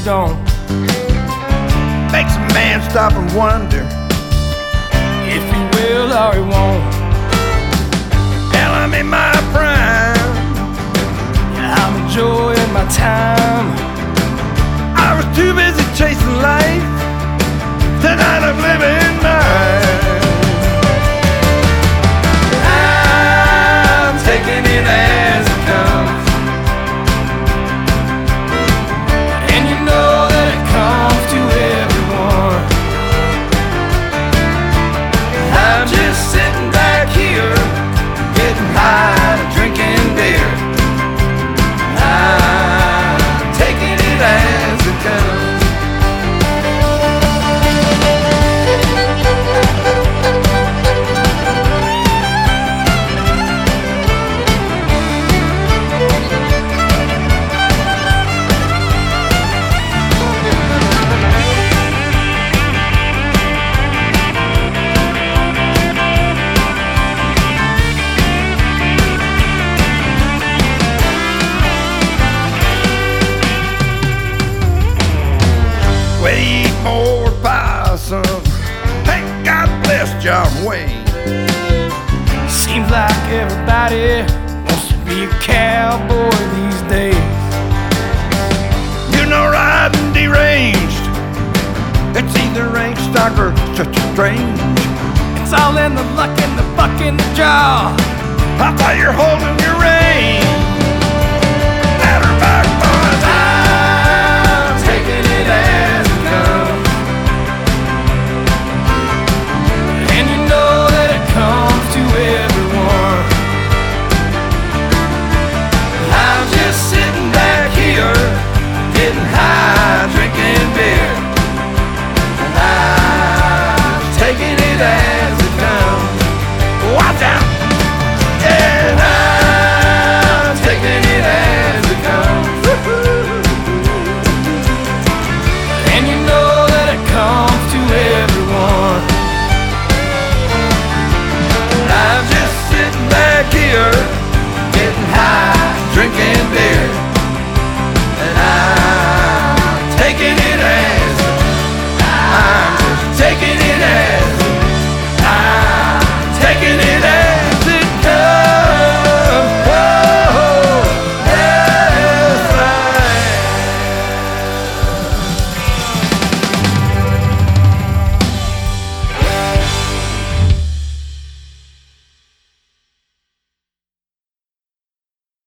don't. Makes a man stop and wonder If he will or he won't. hell, I'm in my prime. I'm enjoying my time. I was too busy chasing life, tonight I'm living mine. I'm taking it as it comes, And you know that it comes to everyone. I'm just sitting back here, getting high, drinking beer. I'm taking it as it comes. We eat more possum. Hey, God bless John Wayne. Seems like everybody wants to be a cowboy these days. You know, riding deranged, it's either rank stock or strange. It's all in the luck and the buck in the jaw. I thought you're holding your